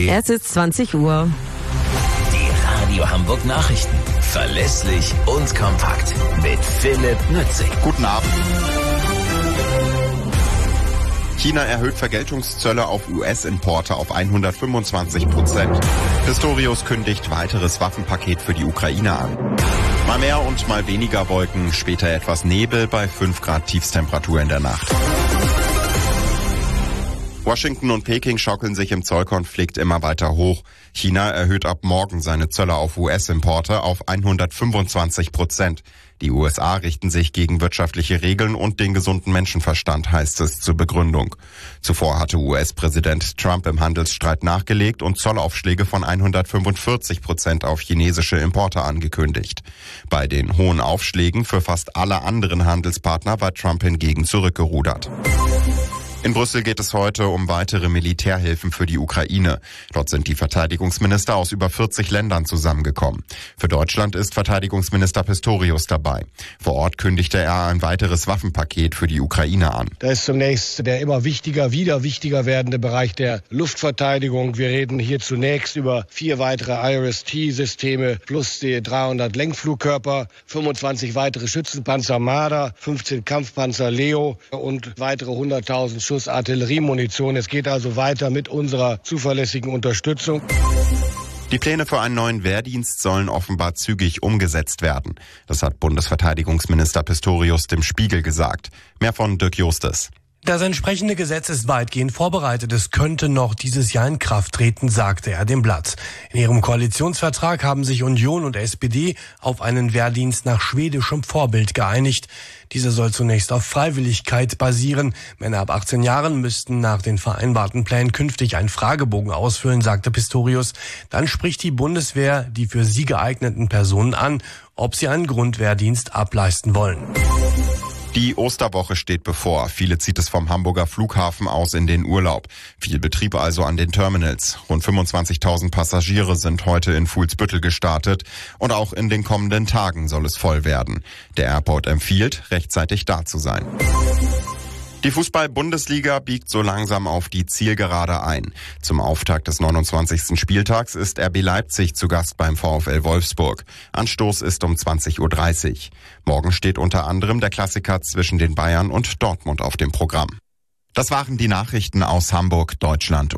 www.rp-online.de. Es ist 20 Uhr. Die Radio Hamburg Nachrichten. Verlässlich und kompakt. Mit Philipp Nützing. Guten Abend. China erhöht Vergeltungszölle auf US-Importe auf 125%. Pistorius kündigt weiteres Waffenpaket für die Ukraine an. Mal mehr und mal weniger Wolken, später etwas Nebel bei 5 Grad Tiefstemperatur in der Nacht. Washington und Peking schaukeln sich im Zollkonflikt immer weiter hoch. China erhöht ab morgen seine Zölle auf US-Importe auf 125%. Die USA richten sich gegen wirtschaftliche Regeln und den gesunden Menschenverstand, heißt es zur Begründung. Zuvor hatte US-Präsident Trump im Handelsstreit nachgelegt und Zollaufschläge von 145% auf chinesische Importe angekündigt. Bei den hohen Aufschlägen für fast alle anderen Handelspartner war Trump hingegen zurückgerudert. In Brüssel geht es heute um weitere Militärhilfen für die Ukraine. Dort sind die Verteidigungsminister aus über 40 Ländern zusammengekommen. Für Deutschland ist Verteidigungsminister Pistorius dabei. Vor Ort kündigte er ein weiteres Waffenpaket für die Ukraine an. Da ist zunächst der immer wieder wichtiger werdende Bereich der Luftverteidigung. Wir reden hier zunächst über 4 weitere IRIS-T-Systeme plus die 300 Lenkflugkörper, 25 weitere Schützenpanzer Marder, 15 Kampfpanzer Leo und weitere 100.000 Schuss Artilleriemunition. Es geht also weiter mit unserer zuverlässigen Unterstützung. Die Pläne für einen neuen Wehrdienst sollen offenbar zügig umgesetzt werden. Das hat Bundesverteidigungsminister Pistorius dem Spiegel gesagt. Mehr von Dirk Justes. Das entsprechende Gesetz ist weitgehend vorbereitet. Es könnte noch dieses Jahr in Kraft treten, sagte er dem Blatt. In ihrem Koalitionsvertrag haben sich Union und SPD auf einen Wehrdienst nach schwedischem Vorbild geeinigt. Dieser soll zunächst auf Freiwilligkeit basieren. Männer ab 18 Jahren müssten nach den vereinbarten Plänen künftig einen Fragebogen ausfüllen, sagte Pistorius. Dann spricht die Bundeswehr die für sie geeigneten Personen an, ob sie einen Grundwehrdienst ableisten wollen. Die Osterwoche steht bevor. Viele zieht es vom Hamburger Flughafen aus in den Urlaub. Viel Betrieb also an den Terminals. Rund 25.000 Passagiere sind heute in Fuhlsbüttel gestartet. Und auch in den kommenden Tagen soll es voll werden. Der Airport empfiehlt, rechtzeitig da zu sein. Die Fußball-Bundesliga biegt so langsam auf die Zielgerade ein. Zum Auftakt des 29. Spieltags ist RB Leipzig zu Gast beim VfL Wolfsburg. Anstoß ist um 20.30 Uhr. Morgen steht unter anderem der Klassiker zwischen den Bayern und Dortmund auf dem Programm. Das waren die Nachrichten aus Hamburg, Deutschland.